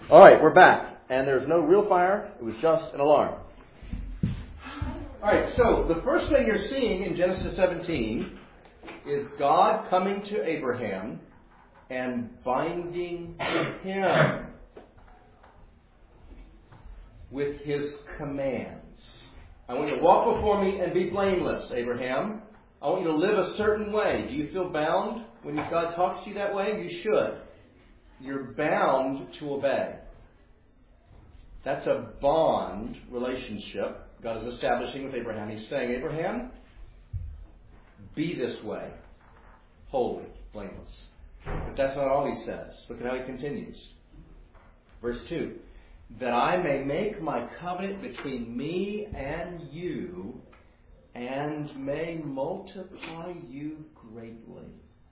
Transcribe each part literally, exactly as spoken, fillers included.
All right, we're back. And there's no real fire. It was just an alarm. All right, so the first thing you're seeing in Genesis seventeen is God coming to Abraham and binding him with his commands. I want you to walk before me and be blameless, Abraham. I want you to live a certain way. Do you feel bound when God talks to you that way? You should. You're bound to obey. That's a bond relationship God is establishing with Abraham. He's saying, Abraham, be this way. Holy, blameless. But that's not all he says. Look at how he continues. Verse two. That I may make my covenant between me and you, and may multiply you greatly.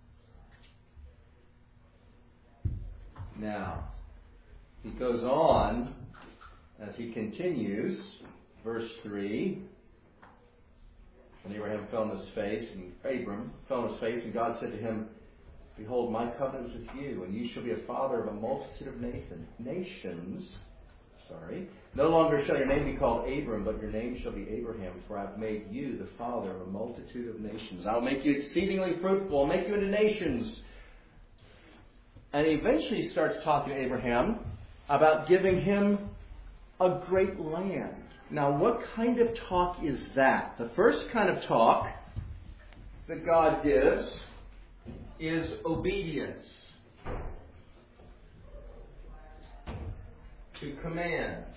Now, he goes on as he continues, verse three. And Abraham fell on his face, and Abram fell on his face, and God said to him, Behold, my covenant is with you, and you shall be a father of a multitude of Nathan, nations. Sorry. No longer shall your name be called Abram, but your name shall be Abraham, for I have made you the father of a multitude of nations. I'll make you exceedingly fruitful. I'll make you into nations. And he eventually starts talking to Abraham about giving him a great land. Now, what kind of talk is that? The first kind of talk that God gives is obedience to commands.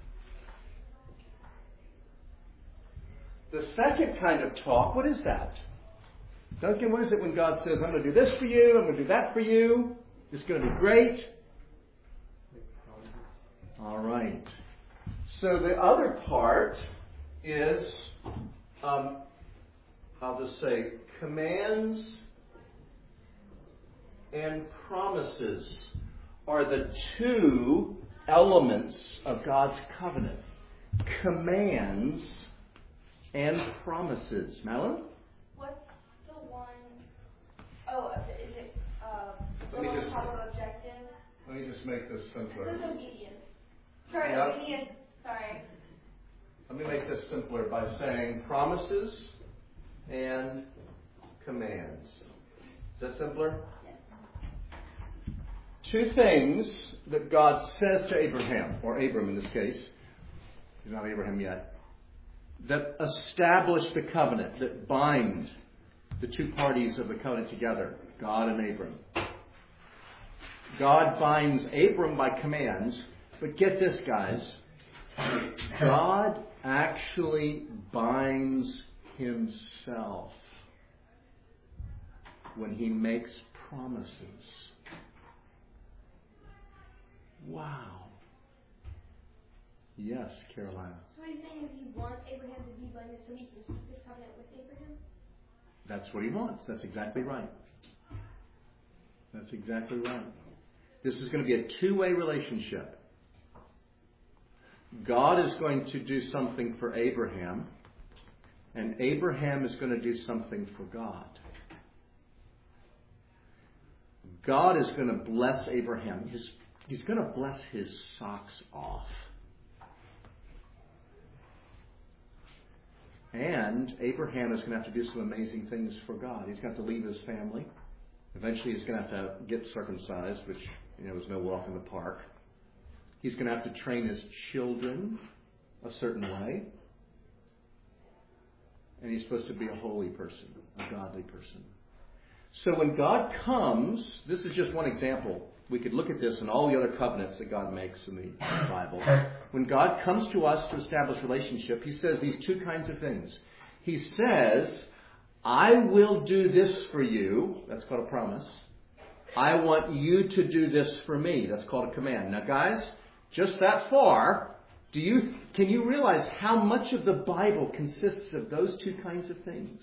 The second kind of talk, what is that? Duncan, what is it when God says, I'm going to do this for you, I'm going to do that for you, it's going to be great? All right. So the other part is, um, I'll just say, commands and promises are the two elements of God's covenant. Commands and promises. Madeline? What's the one? Oh, is it uh, the Let me one just- top of objective? Let me just make this simpler. This is obedience. Sorry, Yep. obedience. Sorry. Let me make this simpler by saying promises and commands. Is that simpler? Two things that God says to Abraham, or Abram in this case, he's not Abraham yet, that establish the covenant, that bind the two parties of the covenant together, God and Abram. God binds Abram by commands, but get this, guys, God actually binds himself when he makes promises. Wow. Yes, Carolina. So what he's saying is he wants Abraham to be blameless so he can keep his covenant with Abraham? That's what he wants. That's exactly right. That's exactly right. This is going to be a two-way relationship. God is going to do something for Abraham, and Abraham is going to do something for God. God is going to bless Abraham. His, he's going to bless his socks off. And Abraham is going to have to do some amazing things for God. He's going to have to leave his family. Eventually he's going to have to get circumcised, which, you know, is no walk in the park. He's going to have to train his children a certain way. And he's supposed to be a holy person, a godly person. So when God comes, this is just one example. We could look at this in all the other covenants that God makes in the Bible. When God comes to us to establish relationship, he says these two kinds of things. He says, I will do this for you. That's called a promise. I want you to do this for me. That's called a command. Now, guys, just that far, do you can you realize how much of the Bible consists of those two kinds of things?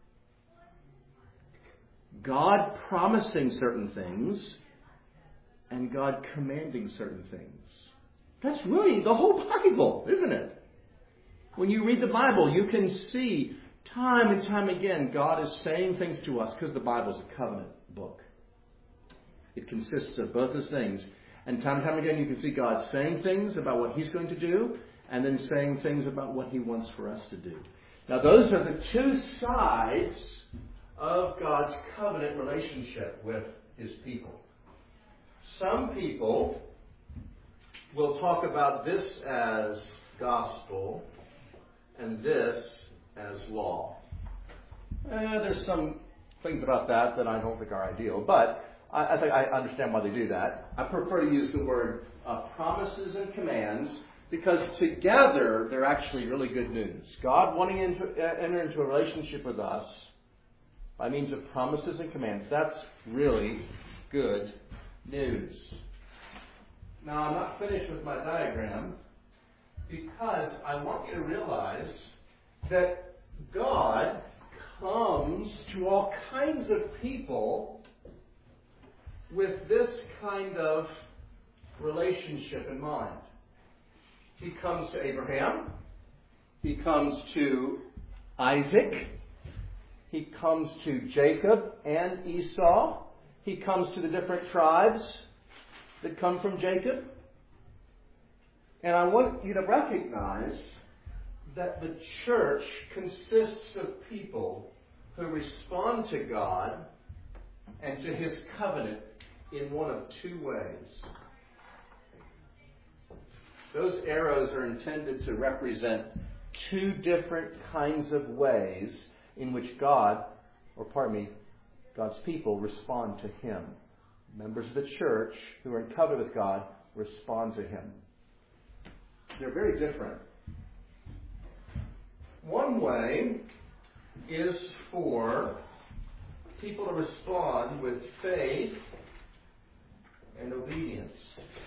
God promising certain things and God commanding certain things. That's really the whole Bible, isn't it? When you read the Bible, you can see time and time again God is saying things to us because the Bible is a covenant book. It consists of both those things. And time and time again, you can see God saying things about what He's going to do, and then saying things about what He wants for us to do. Now, those are the two sides of God's covenant relationship with His people. Some people will talk about this as gospel and this as law. Eh, there's some things about that that I don't think are ideal, but I, I think I understand why they do that. I prefer to use the word uh, promises and commands because together they're actually really good news. God wanting to uh, enter into a relationship with us by means of promises and commands, that's really good news. Now, I'm not finished with my diagram because I want you to realize that God comes to all kinds of people with this kind of relationship in mind. He comes to Abraham. He comes to Isaac. He comes to Jacob and Esau. He comes to the different tribes that come from Jacob. And I want you to recognize that the church consists of people who respond to God and to His covenant in one of two ways. Those arrows are intended to represent two different kinds of ways in which God, or pardon me, God's people respond to Him. Members of the church who are in covenant with God respond to Him. They're very different. One way is for people to respond with faith and obedience.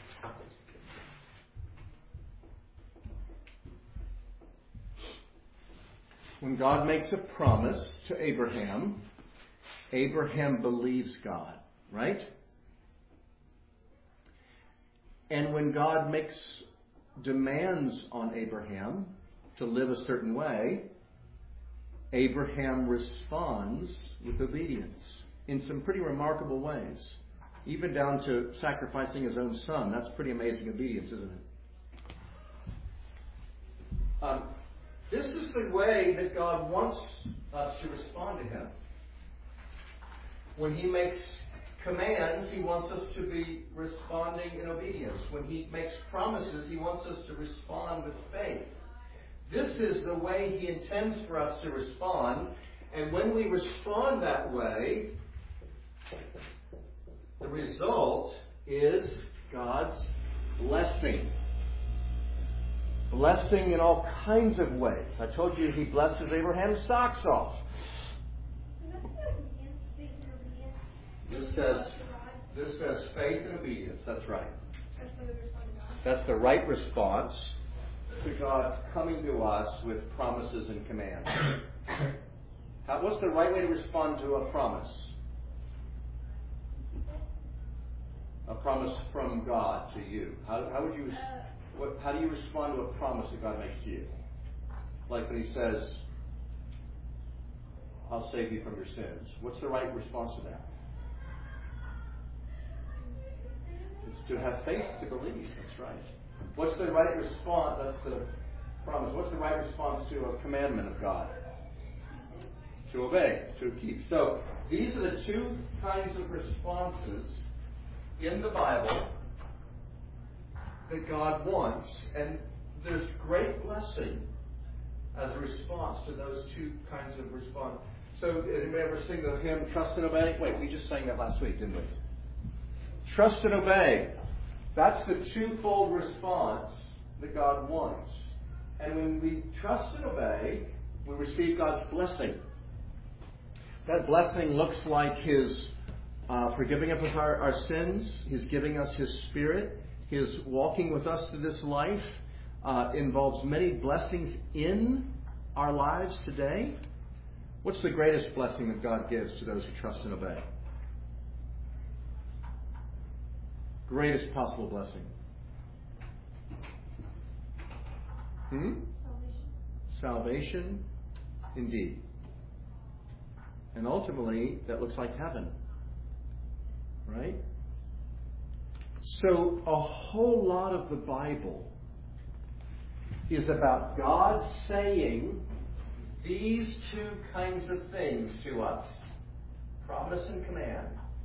When God makes a promise to Abraham, Abraham believes God, right? And when God makes demands on Abraham to live a certain way, Abraham responds with obedience in some pretty remarkable ways, even down to sacrificing his own son. That's pretty amazing obedience, isn't it? Um, this is the way that God wants us to respond to Him. When He makes commands, He wants us to be responding in obedience. When He makes promises, He wants us to respond with faith. This is the way He intends for us to respond. And when we respond that way, the result is God's blessing. Blessing in all kinds of ways. I told you He blesses Abraham's socks off. This says, this says faith and obedience. That's right. That's the right response to God's coming to us with promises and commands. How, what's the right way to respond to a promise? A promise from God to you. How, how would you? What, how do you respond to a promise that God makes to you? Like when He says, "I'll save you from your sins." What's the right response to that? It's to have faith, to believe. That's right. What's the right response? That's the promise. What's the right response to a commandment of God? To obey, to keep. So these are the two kinds of responses in the Bible that God wants, and there's great blessing as a response to those two kinds of response. So, anybody ever sing the hymn "Trust and Obey"? Wait, we just sang that last week, didn't we? Trust and obey. That's the twofold response that God wants. And when we trust and obey, we receive God's blessing. That blessing looks like His uh, forgiving of our, our sins, His giving us His Spirit, His walking with us through this life. Uh, involves many blessings in our lives today. What's the greatest blessing that God gives to those who trust and obey? Greatest possible blessing. Hmm? Salvation. Salvation, indeed. And ultimately, that looks like heaven. Right? So a whole lot of the Bible is about God saying these two kinds of things to us, promise and command,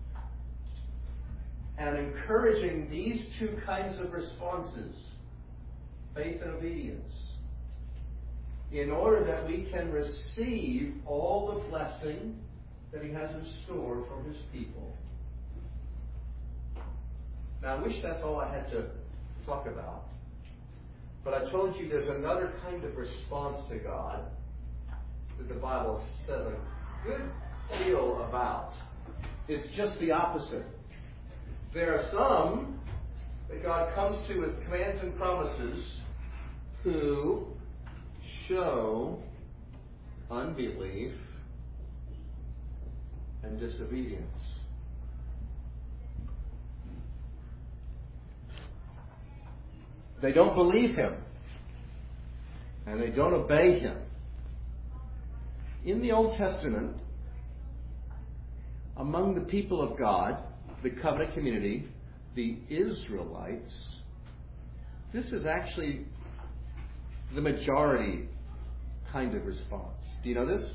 and encouraging these two kinds of responses, faith and obedience, in order that we can receive all the blessing that He has in store for His people. Now, I wish that's all I had to talk about. But I told you there's another kind of response to God that the Bible says a good deal about. It's just the opposite. There are some that God comes to with commands and promises who show unbelief and disobedience. They don't believe Him, and they don't obey Him. In the Old Testament, among the people of God, the covenant community, the Israelites, this is actually the majority kind of response. Do you know this?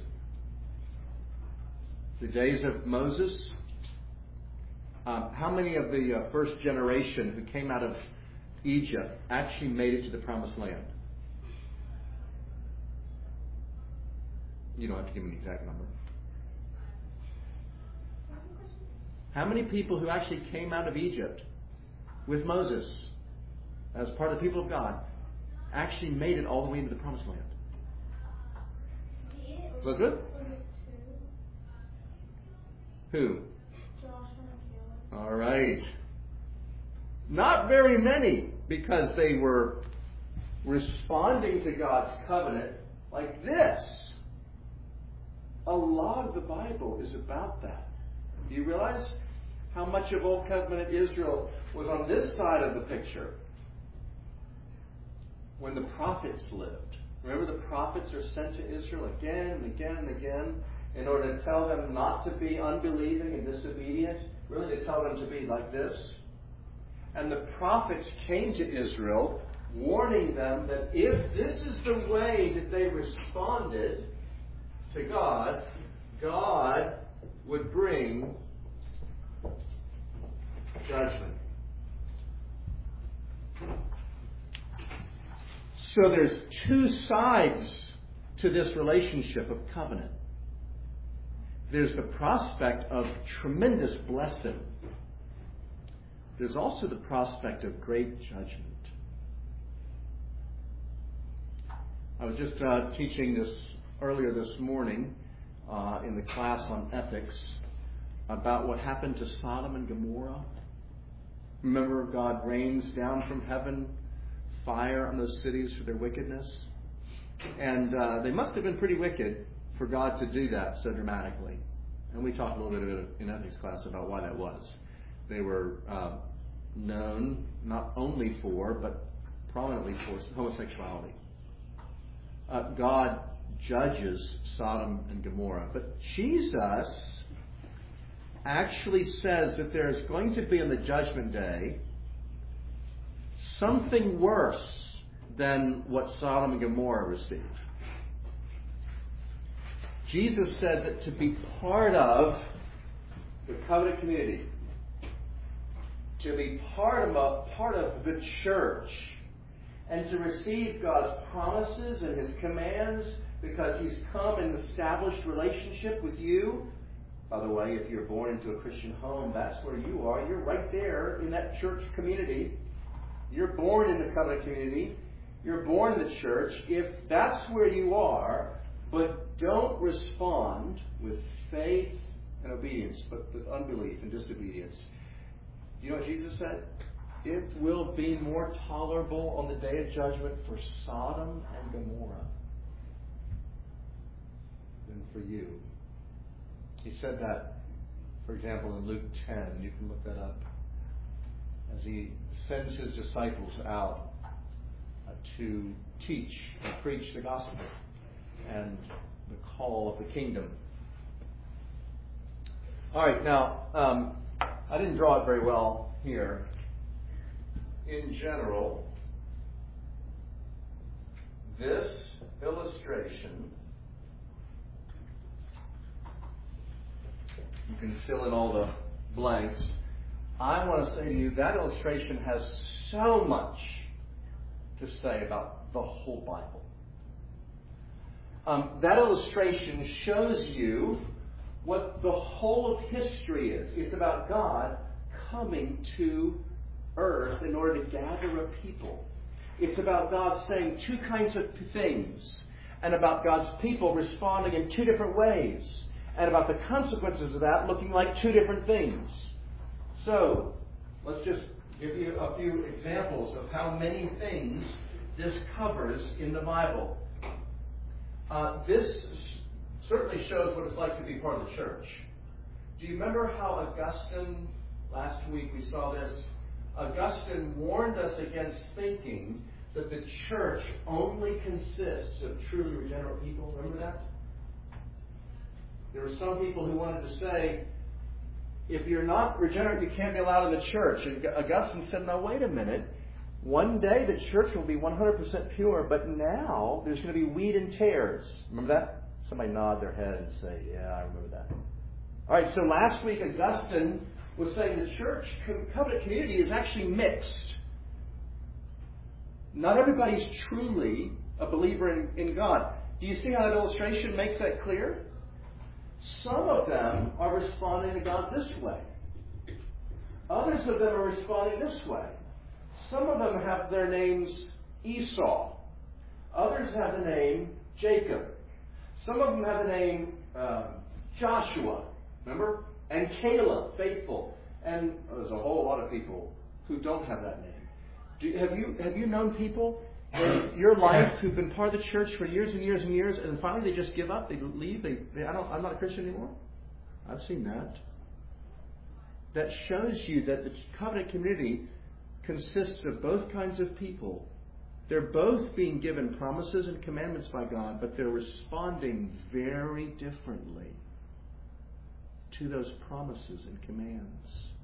The days of Moses, um, how many of the uh, first generation who came out of Egypt actually made it to the promised land? You don't have to give me an exact number. How many people who actually came out of Egypt with Moses as part of the people of God actually made it all the way into the promised land? Was it? Who? All right. Not very many, because they were responding to God's covenant like this. A lot of the Bible is about that. Do you realize how much of Old Covenant Israel was on this side of the picture when the prophets lived? Remember, the prophets are sent to Israel again and again and again in order to tell them not to be unbelieving and disobedient, really to tell them to be like this. And the prophets came to Israel warning them that if this is the way that they responded to God, God would bring judgment. So there's two sides to this relationship of covenant. There's the prospect of tremendous blessing. There's also the prospect of great judgment. I was just uh, teaching this earlier this morning uh, in the class on ethics about what happened to Sodom and Gomorrah. Remember, God rains down from heaven fire on those cities for their wickedness. And uh, they must have been pretty wicked for God to do that so dramatically. And we talked a little bit in ethics class about why that was. They were uh, known not only for, but prominently for homosexuality. Uh, God judges Sodom and Gomorrah. But Jesus actually says that there's going to be on the judgment day something worse than what Sodom and Gomorrah received. Jesus said that to be part of the covenant community, to be part of a, part of the church, and to receive God's promises and His commands because He's come and established relationship with you. By the way, if you're born into a Christian home, that's where you are. You're right there in that church community. You're born in the covenant community. You're born in the church. If that's where you are, but don't respond with faith and obedience, but with unbelief and disobedience. You know what Jesus said? It will be more tolerable on the day of judgment for Sodom and Gomorrah than for you. He said that, for example, in Luke ten. You can look that up. As He sends His disciples out uh, to teach and preach the gospel and the call of the kingdom. All right, now, um, I didn't draw it very well here, in general, this illustration, you can fill in all the blanks. I want to say to you that illustration has so much to say about the whole Bible. Um, that illustration shows you what the whole of history is. It's about God coming to earth in order to gather a people. It's about God saying two kinds of things, and about God's people responding in two different ways, and about the consequences of that looking like two different things. So, let's just give you a few examples of how many things this covers in the Bible. Uh, this certainly shows what it's like to be part of the church. Do you remember how Augustine, last week we saw this, Augustine warned us against thinking that the church only consists of truly regenerate people? Remember that? There were some people who wanted to say, if you're not regenerate, you can't be allowed in the church. And Augustine said, no, wait a minute. One day the church will be one hundred percent pure, but now there's going to be wheat and tares. Remember that? Somebody nod their head and say, yeah, I remember that. All right, so last week Augustine was saying the church covenant community is actually mixed. Not everybody's truly a believer in, in God. Do you see how that illustration makes that clear? Some of them are responding to God this way. Others of them are responding this way. Some of them have their names Esau. Others have the name Jacob. Some of them have the name um, Joshua. Remember? And Caleb, faithful. And there's a whole lot of people who don't have that name. Do, have you have you known people in your life who've been part of the church for years and years and years, and finally they just give up, they leave, they, they I don't I'm not a Christian anymore? I've seen that. That shows you that the covenant community consists of both kinds of people. They're both being given promises and commandments by God, but they're responding very differently to those promises and commands.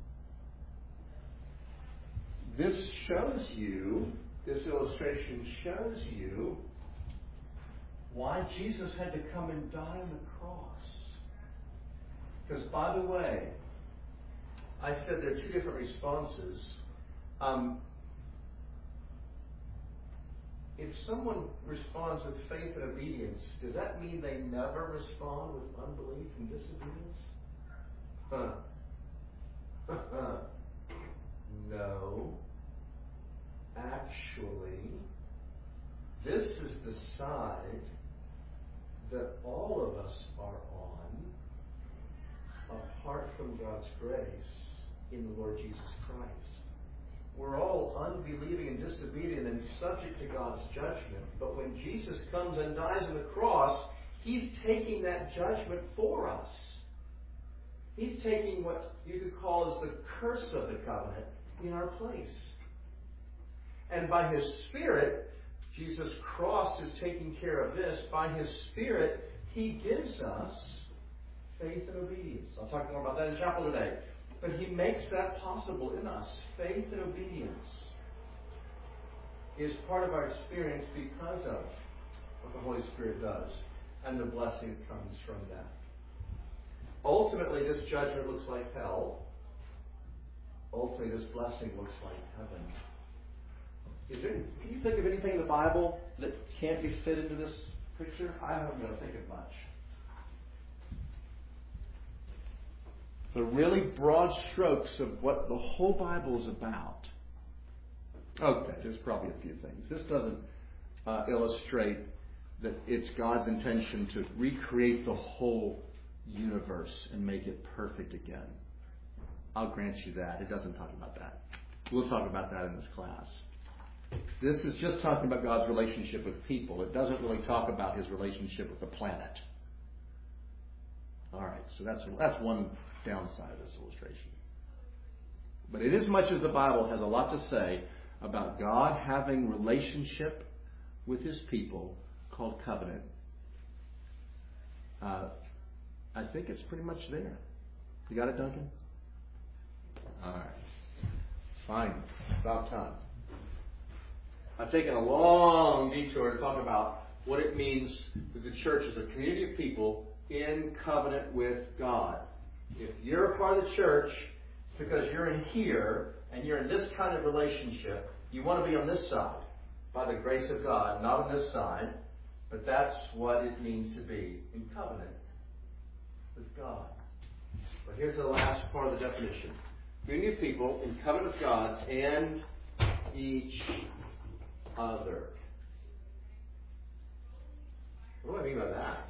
This shows you, this illustration shows you why Jesus had to come and die on the cross. Because, by the way, I said there are two different responses. Um, if someone responds with faith and obedience, does that mean they never respond with unbelief and disobedience? Huh. No. Actually, this is the side that all of us are on apart from God's grace in the Lord Jesus Christ. We're all unbelieving and disobedient and subject to God's judgment. But when Jesus comes and dies on the cross, He's taking that judgment for us. He's taking what you could call as the curse of the covenant in our place. And by His Spirit, Jesus' cross is taking care of this. By His Spirit, He gives us faith and obedience. I'll talk more about that in chapel today. But He makes that possible in us. Faith and obedience is part of our experience because of what the Holy Spirit does and the blessing that comes from that. Ultimately, this judgment looks like hell. Ultimately, this blessing looks like heaven. Is there, can you think of anything in the Bible that can't be fit into this picture? I haven't been able to think of much. The really broad strokes of what the whole Bible is about. Okay, there's probably a few things. This doesn't uh, illustrate that it's God's intention to recreate the whole universe and make it perfect again. I'll grant you that. It doesn't talk about that. We'll talk about that in this class. This is just talking about God's relationship with people. It doesn't really talk about His relationship with the planet. All right, so that's that's one downside of this illustration. But inasmuch as the Bible has a lot to say about God having relationship with His people called covenant, uh, I think it's pretty much there. You got it, Duncan? All right. Fine. About time. I've taken a long detour to talk about what it means that the church is a community of people in covenant with God. If you're a part of the church, it's because you're in here and you're in this kind of relationship. You want to be on this side by the grace of God, not on this side. But that's what it means to be in covenant with God. But here's the last part of the definition. Community of people in covenant with God and each other. What do I mean by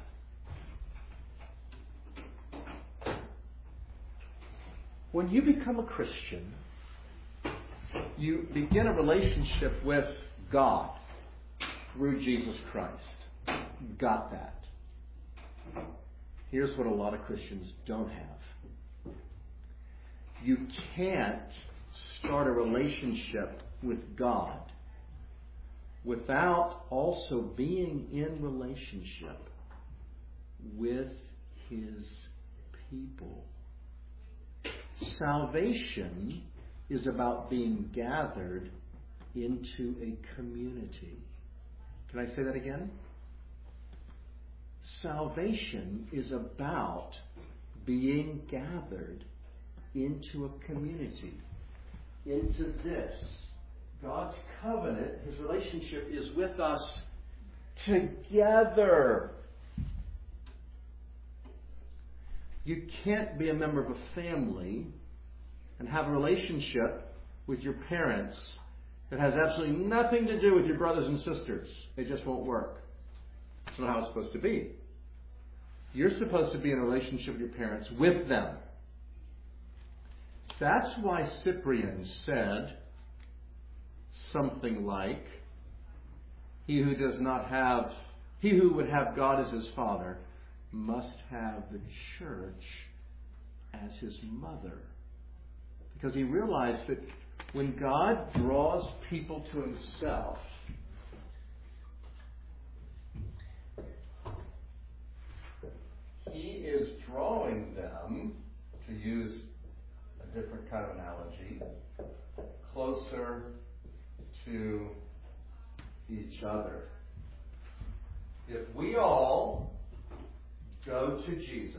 that? When you become a Christian, you begin a relationship with God through Jesus Christ. Got that. Here's what a lot of Christians don't have. You can't start a relationship with God without also being in relationship with His people. Salvation is about being gathered into a community. Can I say that again? Salvation is about being gathered into a community, into this. God's covenant, His relationship is with us together. You can't be a member of a family and have a relationship with your parents that has absolutely nothing to do with your brothers and sisters. It just won't work. That's not how it's supposed to be. You're supposed to be in a relationship with your parents with them. That's why Cyprian said something like, He who does not have, he who would have God as his father must have the church as his mother. Because he realized that when God draws people to Himself, He is drawing them, to use a different kind of analogy, closer to each other. If we all go to Jesus,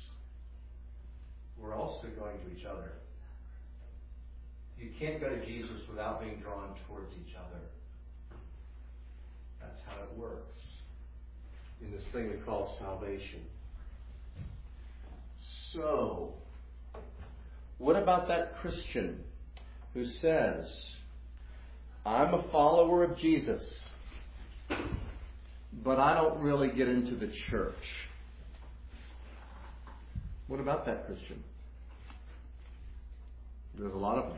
we're also going to each other. You can't go to Jesus without being drawn towards each other. That's how it works in this thing we call salvation. So, what about that Christian who says, I'm a follower of Jesus, but I don't really get into the church? What about that Christian? There's a lot of them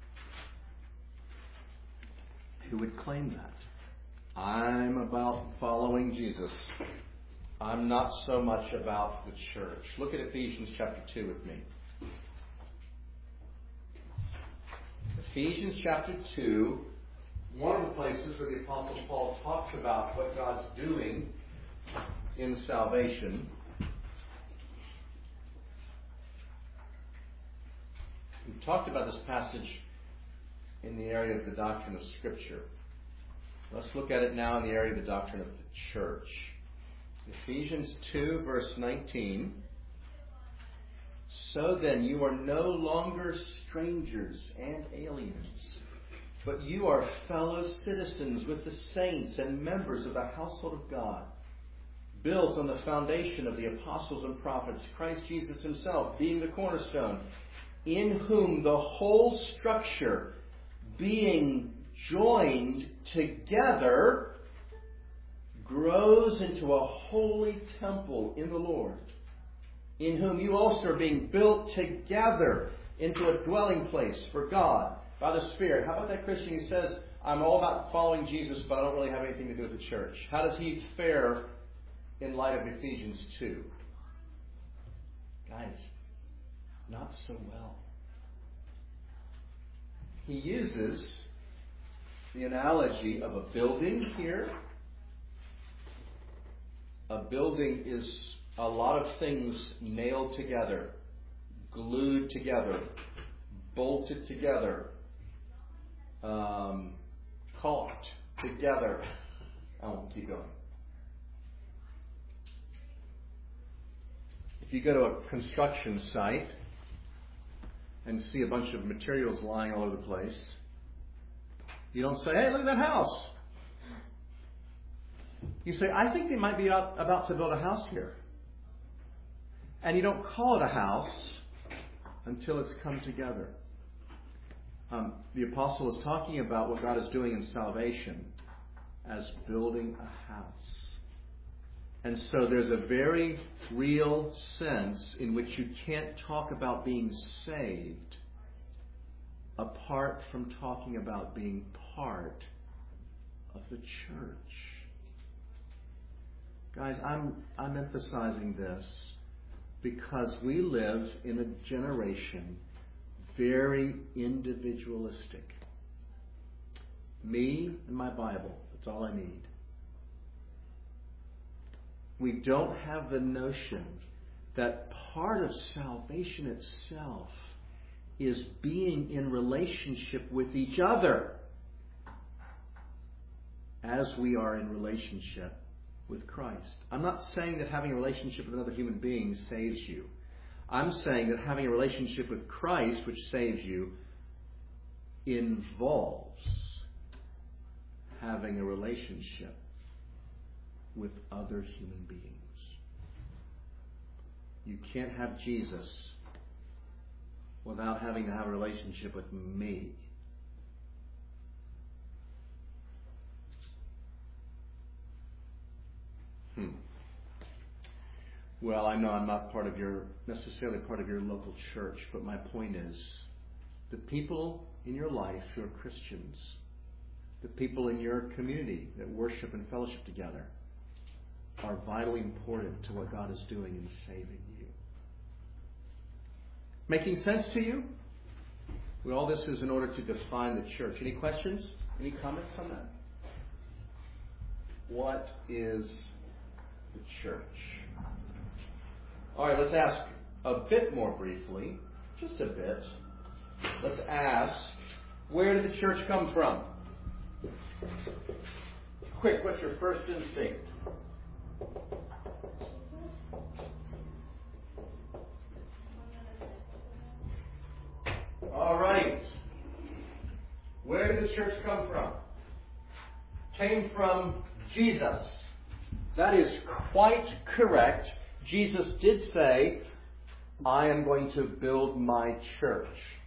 who would claim that. I'm about following Jesus. I'm not so much about the church. Look at Ephesians chapter two with me. Ephesians chapter two, one of the places where the Apostle Paul talks about what God's doing in salvation. We've talked about this passage in the area of the doctrine of Scripture. Let's look at it now in the area of the doctrine of the church. Ephesians two, verse nineteen. So then, you are no longer strangers and aliens, but you are fellow citizens with the saints and members of the household of God, built on the foundation of the apostles and prophets, Christ Jesus Himself being the cornerstone, in whom the whole structure, being joined together, grows into a holy temple in the Lord, in whom you also are being built together into a dwelling place for God by the Spirit. How about that Christian who says, I'm all about following Jesus, but I don't really have anything to do with the church? How does he fare in light of Ephesians two? Guys, not so well. He uses the analogy of a building here. A building is a lot of things nailed together, glued together, bolted together, um, caulked together. I won't keep going. If you go to a construction site and see a bunch of materials lying all over the place, you don't say, hey, look at that house. You say, I think they might be out, about to build a house here. And you don't call it a house until it's come together. Um, the apostle is talking about what God is doing in salvation as building a house. And so there's a very real sense in which you can't talk about being saved apart from talking about being part of the church. Guys, I'm I'm emphasizing this because we live in a generation very individualistic. Me and my Bible, that's all I need. We don't have the notion that part of salvation itself is being in relationship with each other as we are in relationship with Christ. I'm not saying that having a relationship with another human being saves you. I'm saying that having a relationship with Christ, which saves you, involves having a relationship with other human beings. You can't have Jesus without having to have a relationship with me. Hmm. Well, I know I'm not part of your, necessarily part of your local church, but my point is, the people in your life who are Christians, the people in your community that worship and fellowship together, are vitally important to what God is doing in saving you. Making sense to you? Well, all this is in order to define the church. Any questions? Any comments on that? What is the church? All right, let's ask a bit more briefly, just a bit. Let's ask, where did the church come from? Quick, what's your first instinct? All right. Where did the church come from? Came from Jesus. That is quite correct. Jesus did say, I am going to build my church.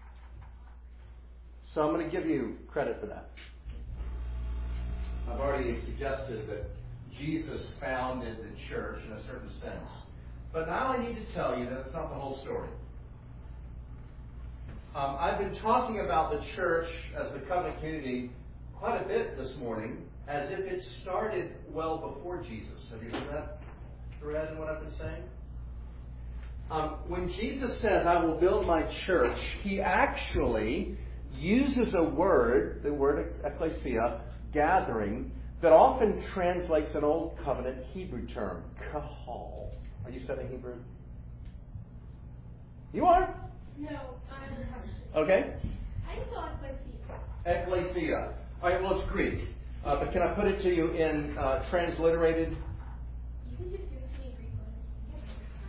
So I'm going to give you credit for that. I've already suggested that Jesus founded the church in a certain sense. But now I need to tell you that it's not the whole story. Um, I've been talking about the church as the covenant community quite a bit this morning, as if it started well before Jesus. Have you heard that thread in what I've been saying? Um, when Jesus says, I will build my church, he actually uses a word, the word ecclesia, gathering, that often translates an Old Covenant Hebrew term, kahal. Are you studying Hebrew? You are? No, I'm Okay. I saw ecclesia. Ecclesia. All right, well, it's Greek. Uh, but can I put it to you in uh, transliterated? You can just give it to me in Greek letters.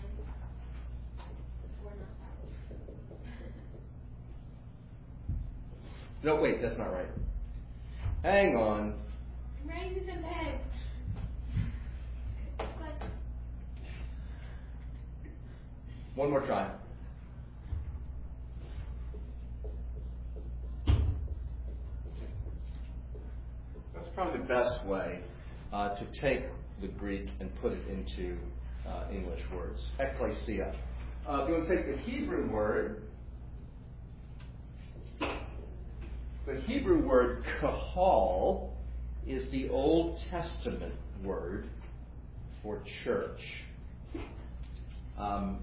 Or not. No, wait, that's not right. Hang on. I'm writing to the bed. One more try. That's probably the best way uh, to take the Greek and put it into uh, English words. Ecclesia. Uh, if you want to take the Hebrew word, the Hebrew word kahal is the Old Testament word for church. Um,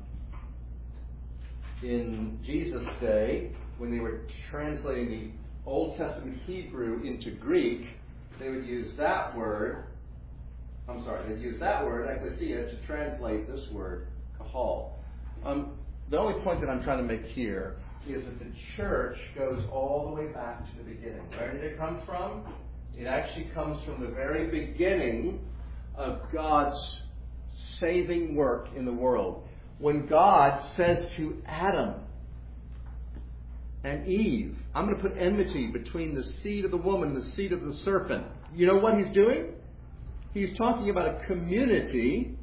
in Jesus' day, when they were translating the Old Testament Hebrew into Greek, they would use that word, I'm sorry, they'd use that word, ecclesia, to translate this word, kahal. Um, the only point that I'm trying to make here is that the church goes all the way back to the beginning. Where did it come from? It actually comes from the very beginning of God's saving work in the world. When God says to Adam and Eve, I'm going to put enmity between the seed of the woman and the seed of the serpent. You know what he's doing? He's talking about a community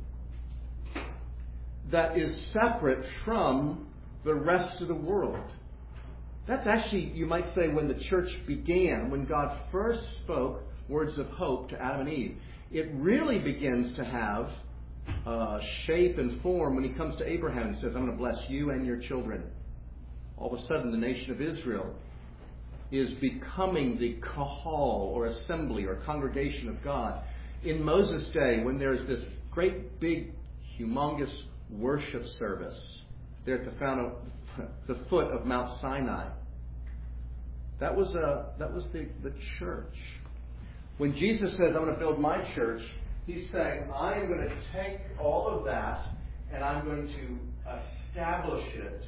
that is separate from the rest of the world. That's actually, you might say, when the church began, when God first spoke words of hope to Adam and Eve. It really begins to have uh, shape and form when he comes to Abraham and says, I'm going to bless you and your children. All of a sudden, the nation of Israel is becoming the kahal, or assembly, or congregation of God. In Moses' day, when there's this great, big, humongous worship service there at the, found, the foot of Mount Sinai, that was a that was the, the church. When Jesus says, I'm going to build my church, he's saying, I am going to take all of that and I'm going to establish it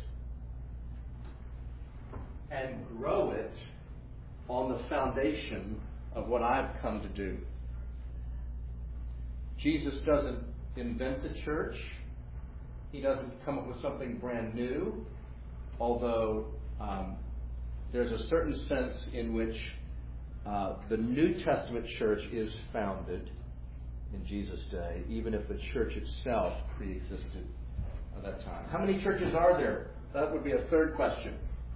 and grow it on the foundation of what I've come to do. Jesus doesn't invent the church. He doesn't come up with something brand new, although um, there's a certain sense in which uh, the New Testament church is founded in Jesus' day, even if the church itself pre-existed at that time. How many churches are there? That would be a third question.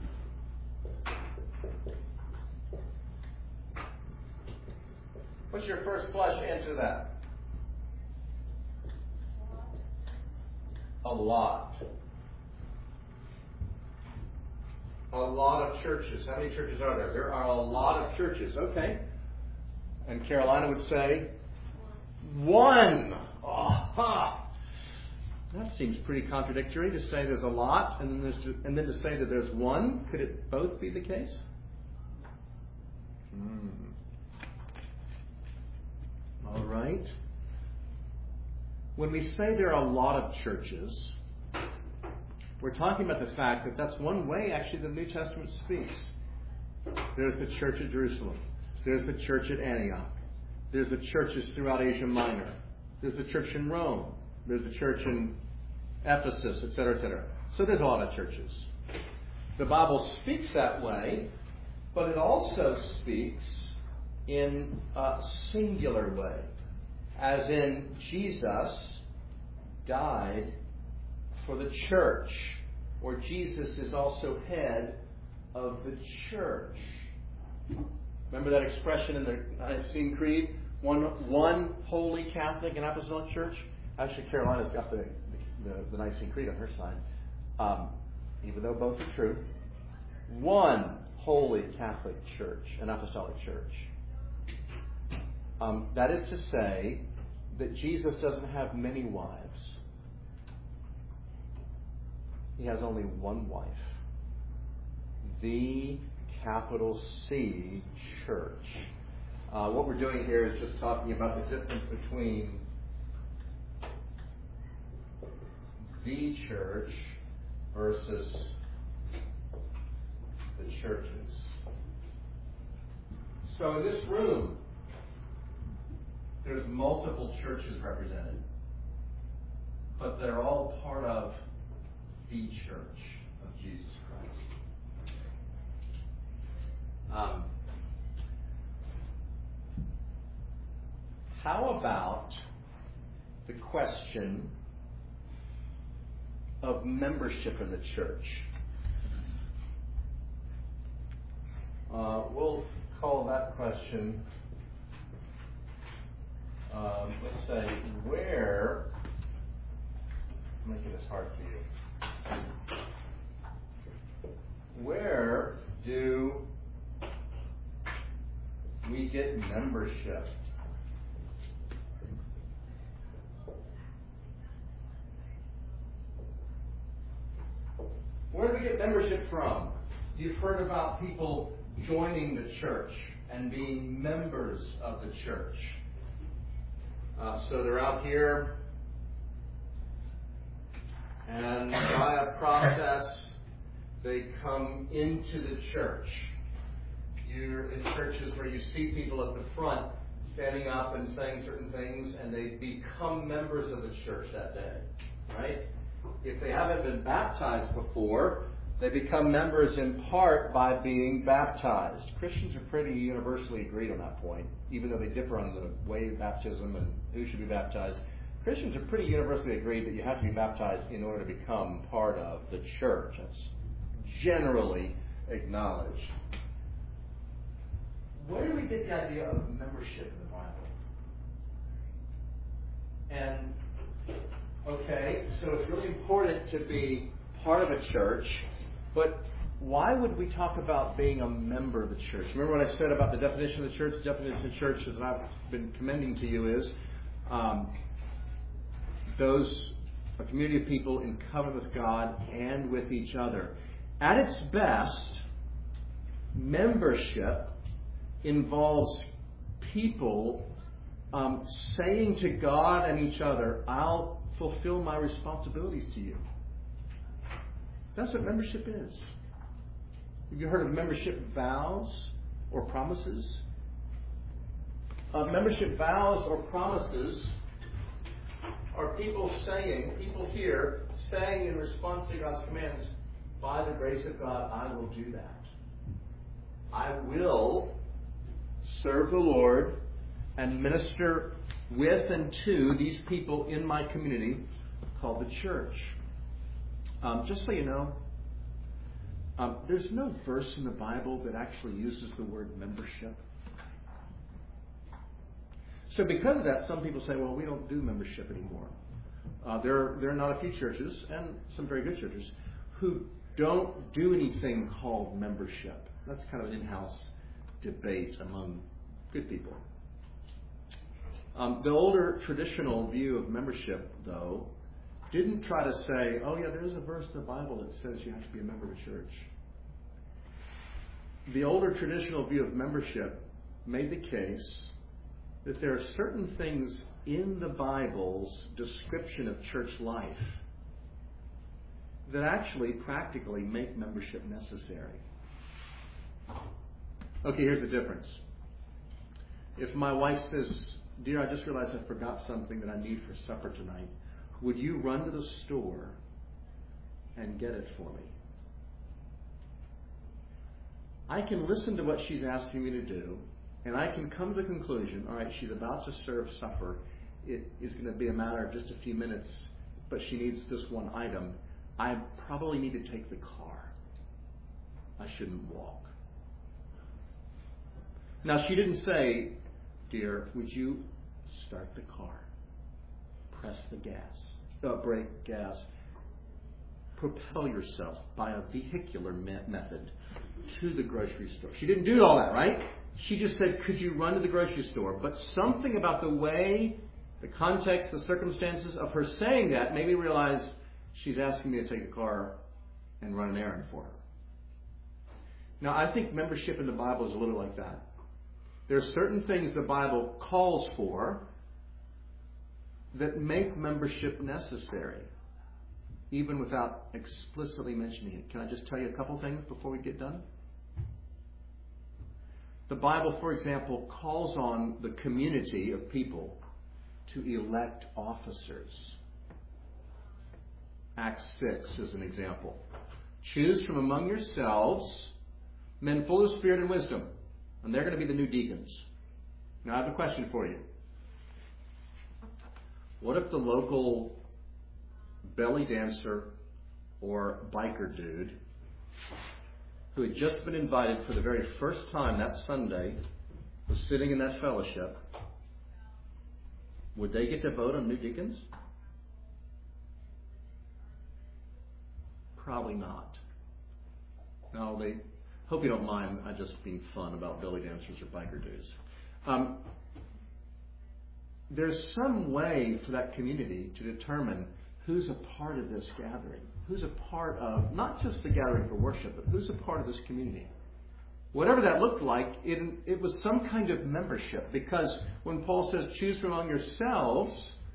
What's your first blush answer to that? A lot. A lot of churches. How many churches are there? There are a lot of churches. Okay. And Carolina would say, one. Aha. That seems pretty contradictory to say there's a lot and then, there's, and then to say that there's one. Could it both be the case? Hmm. All right. When we say there are a lot of churches, we're talking about the fact that that's one way actually the New Testament speaks. There's the church at Jerusalem. There's the church at Antioch. There's the churches throughout Asia Minor. There's the church in Rome. There's the church in Ephesus, et cetera, et cetera. So there's a lot of churches. The Bible speaks that way, but it also speaks in a singular way. As in, Jesus died for the church, or Jesus is also head of the church. Remember that expression in the Nicene Creed? One, one holy Catholic and Apostolic Church? Actually, Carolina's got the, the, the Nicene Creed on her side. Um, even though both are true. One holy Catholic Church, an Apostolic Church. Um, that is to say that Jesus doesn't have many wives. He has only one wife. The capital C Church. Uh, what we're doing here is just talking about the difference between the church versus the churches. So in this room, there's multiple churches represented, but they're all part of the church of Jesus Christ. Um, how about the question of membership in the church? Uh, we'll call that question, um, let's say, where, I'm making this hard for you. Where do we get membership? Where do we get membership from? You've heard about people joining the church and being members of the church. Uh, so they're out here, and by a process, they come into the church. you're in churches where you see people at the front standing up and saying certain things, and they become members of the church that day, right? If they haven't been baptized before, they become members in part by being baptized. Christians are pretty universally agreed on that point, even though they differ on the way of baptism and who should be baptized. Christians are pretty universally agreed that you have to be baptized in order to become part of the church. That's generally acknowledged. Where do we get the idea of membership in the Bible? And, okay, so it's really important to be part of a church, but why would we talk about being a member of the church? Remember what I said about the definition of the church? The definition of the church, as I've been commending to you, is um, those, a community of people in covenant with God and with each other. At its best, membership involves people um, saying to God and each other, I'll fulfill my responsibilities to you. That's what membership is. Have you heard of membership vows or promises? Uh, membership vows or promises are people saying, people here, saying in response to God's commands, by the grace of God, I will do that. I will serve the Lord and minister with and to these people in my community called the church. Um, just so you know, um, there's no verse in the Bible that actually uses the word membership. So because of that, some people say, well, we don't do membership anymore. Uh, there, there are not a few churches, and some very good churches, who don't do anything called membership. That's kind of an in-house debate among good people. Um, the older traditional view of membership, though, didn't try to say, oh yeah, there's a verse in the Bible that says you have to be a member of a church. The older traditional view of membership made the case that there are certain things in the Bible's description of church life that actually practically make membership necessary. Okay, here's the difference. If my wife says, dear, I just realized I forgot something that I need for supper tonight, would you run to the store and get it for me? I can listen to what she's asking me to do, and I can come to the conclusion, all right, she's about to serve supper. It is going to be a matter of just a few minutes, but she needs this one item. I probably need to take the car. I shouldn't walk. Now, she didn't say, dear, would you start the car? Press the gas. Uh, brake, gas. Propel yourself by a vehicular me- method to the grocery store. She didn't do all that, right? She just said, could you run to the grocery store? But something about the way, the context, the circumstances of her saying that made me realize she's asking me to take the car and run an errand for her. Now, I think membership in the Bible is a little like that. There are certain things the Bible calls for that make membership necessary, even without explicitly mentioning it. Can I just tell you a couple things before we get done? The Bible, for example, calls on the community of people to elect officers. Acts six is an example. Choose from among yourselves men full of spirit and wisdom, and they're going to be the new deacons. Now I have a question for you. What if the local belly dancer or biker dude who had just been invited for the very first time that Sunday was sitting in that fellowship? Would they get to vote on new deacons? Probably not. No, they hope you don't mind. I'm just being fun about belly dancers or biker dudes. Um, there's some way for that community to determine who's a part of this gathering, who's a part of not just the gathering for worship, but who's a part of this community. Whatever that looked like, it, it was some kind of membership, because when Paul says, choose from among yourselves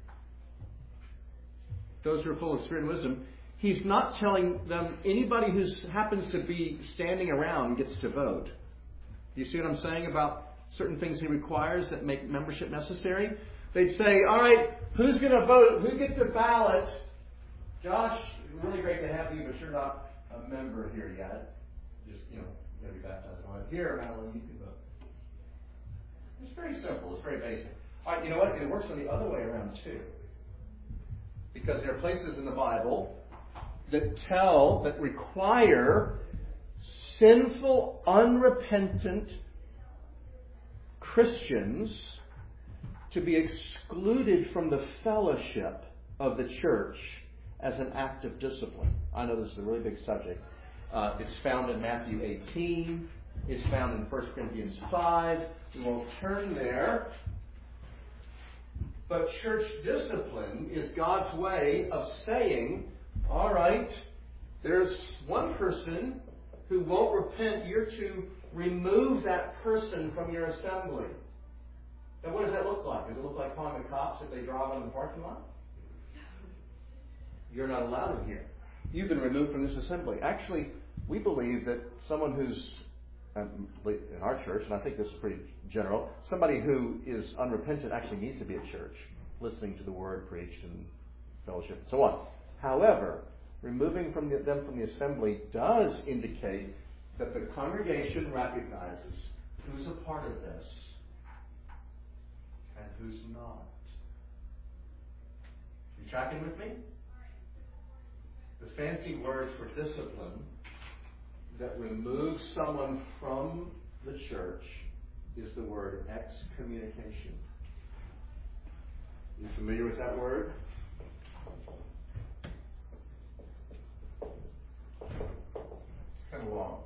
those who are full of spirit and wisdom, he's not telling them anybody who happens to be standing around gets to vote. Do you see what I'm saying about certain things he requires that make membership necessary? They'd say, all right, who's going to vote? Who gets the ballot? Josh, really great to have you, but you're not a member here yet. Just, you know, you got to be baptized. All right, here, Madeline, you can vote. It's very simple. It's very basic. All right, you know what? It works on the other way around, too. Because there are places in the Bible that tell, that require sinful, unrepentant Christians to be excluded from the fellowship of the church as an act of discipline. I know this is a really big subject. Uh, it's found in Matthew eighteen. It's found in First Corinthians five. We won't turn there. But church discipline is God's way of saying, all right, there's one person who won't repent. You're to remove that person from your assembly. Now, what does that look like? Does it look like calling the cops if they drive on the parking lot? You're not allowed in here. You've been removed from this assembly. Actually, we believe that someone who's, um, in our church, and I think this is pretty general, somebody who is unrepentant actually needs to be at church, listening to the word preached and fellowship and so on. However, removing from the, them from the assembly does indicate that the congregation recognizes who's a part of this and who's not. You tracking with me? The fancy word for discipline that removes someone from the church is the word excommunication. You familiar with that word? It's kind of long.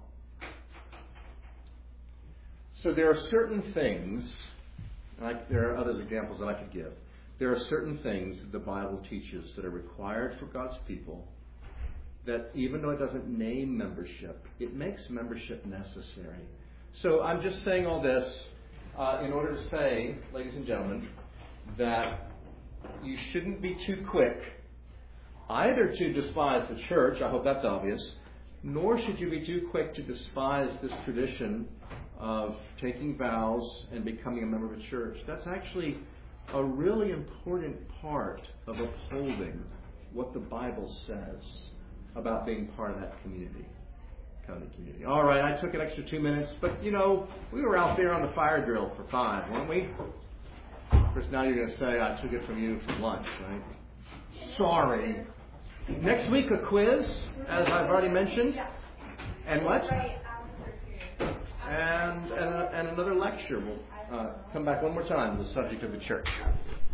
So there are certain things, and I, there are other examples that I could give. There are certain things that the Bible teaches that are required for God's people that even though it doesn't name membership, it makes membership necessary. So I'm just saying all this uh, in order to say, ladies and gentlemen, that you shouldn't be too quick either to despise the church, I hope that's obvious, nor should you be too quick to despise this tradition of taking vows and becoming a member of a church. That's actually a really important part of upholding what the Bible says about being part of that community, covenant community. All right, I took an extra two minutes, but, you know, we were out there on the fire drill for five, weren't we? Of course, now you're going to say I took it from you for lunch, right? Sorry. Next week, a quiz, as I've already mentioned. And what? And, and, and another lecture. We'll uh, come back one more time to the subject of the church.